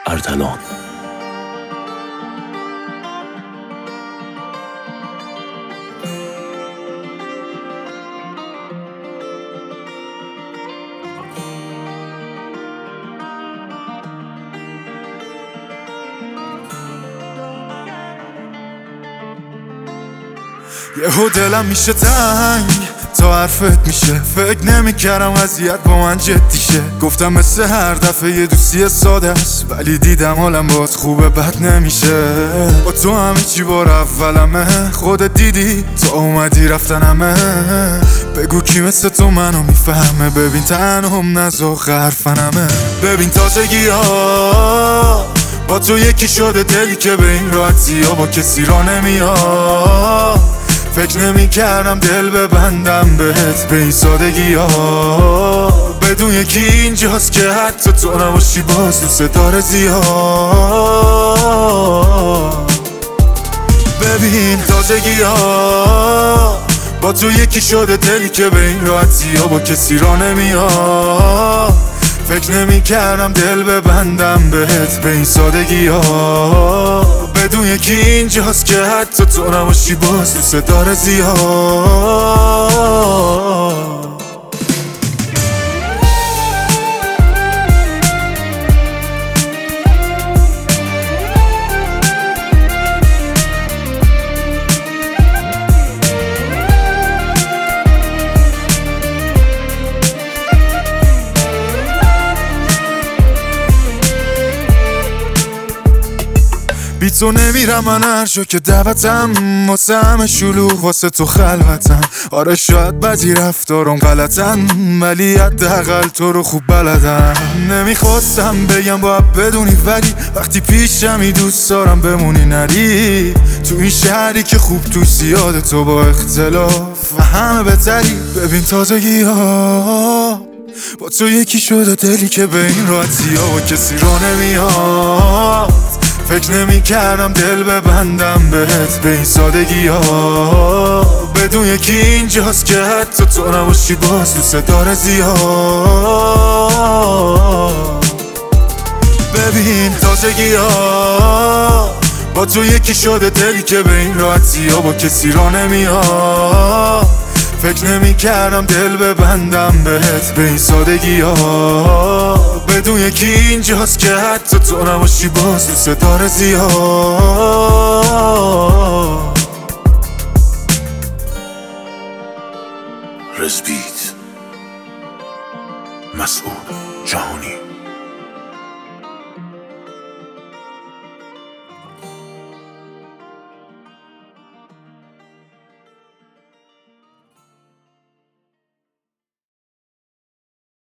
اردلان. یهو دلم میشه تنگ تا حرفت میشه، فکر نمیکردم وضعیت با من جدی شه. گفتم مثل هر دفعه یه دوستی ساده است، ولی دیدم حالم باز خوبه بد نمیشه. با تو همه چی بار اولمه، خودت دیدی تا اومدی رفتن همه. بگو کی مثل تو منو میفهمه، ببین تنهم نزاق حرفنمه. ببین تازگی ها با تو یکی شده، دلی که به این راحتی ها با کسی را نمیاد. فکر نمی کردم دل ببندم بهت به این سادگی ها، بدون یکی اینجاست که حتی تو نباشی باز دوست داره زیاد. ببین تازگی ها با تو یکی شده، دلی که به این راحتی ها با کسی را نمیاد. فکر نمی کردم دل ببندم بهت به این سادگی ها، بدون یکی اینجاست که حتی تو نباشی باز دوست داره زیاد. بی تو نمیرم من هر جا که دعوتم، واسه همه شلوغ واسه تو خلوتم. آره شاید بعضی رفتارم غلطن، ولی حداقل تو رو خوب بلدم. نمیخواستم بگم باید بدونی، ولی وقتی پیشمی دوست دارم بمونی نری. تو این شهری که خوب توش زیاده تو با اختلاف و همه بهتری. ببین تازگی ها با تو یکی شده، دلی که به این راحتی ها و کسی را نمیاد. فکر نمی کردم دل ببندم بهت به این سادگی ها، بدون یکی اینجاست که حتی تو نباشی باز دوست داره زیاد. ببین تازگی ها با تو یکی شده، دلی که به این راحتی ها با کسی را نمیاد. فکر نمی کردم دل ببندم بهت به این سادگی ها، بدون یکی اینجاست که حتی تو نباشی باز دوست داره زیاد. رزبیت مسعود جهانی.